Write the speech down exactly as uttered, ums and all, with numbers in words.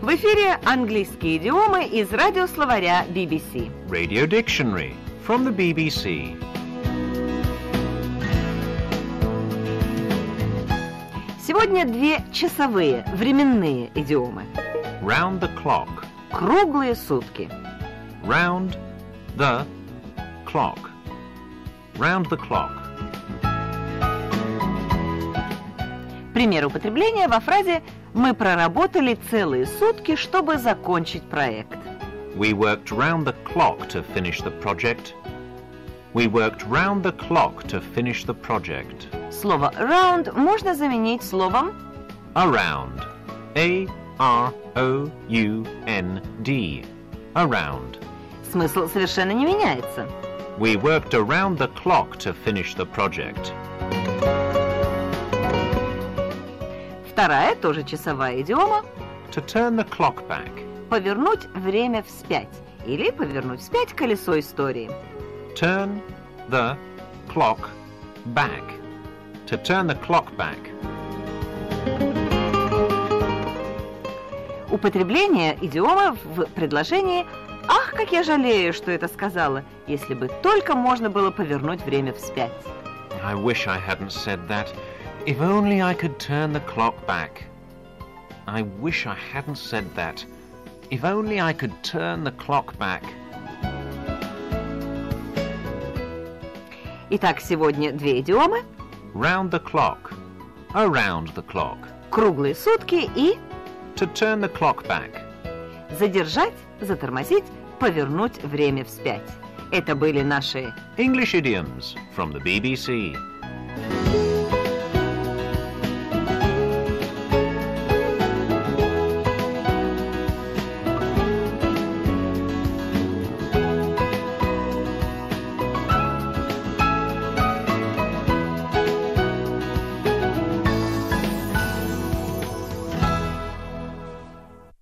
В эфире английские идиомы из радиословаря би би си. Radio Dictionary from the би би си. Сегодня две часовые, временные идиомы. Round the clock. Круглые сутки. Round the clock. Round the clock. Пример употребления во фразе «Мы проработали целые сутки, чтобы закончить проект». We worked round the clock to finish the project. We worked round the clock to finish the project. Слово round можно заменить словом Around. A R O U N D. Around. смысл совершенно не меняется. We worked around the clock to finish the project. Вторая, тоже часовая идиома, To turn the clock back. повернуть время вспять или повернуть вспять колесо истории. Turn the clock back. To turn the clock back. Употребление идиома в предложении «Ах, как я жалею, что это сказала, если бы только можно было повернуть время вспять». I wish I hadn't said that. If only I could turn the clock back. I wish I hadn't said that. If only I could turn the clock back. Итак, сегодня две идиомы, Round the clock. Around the clock. круглые сутки и To turn the clock back. задержать, затормозить, повернуть время вспять. Это были наши English idioms from the би би си.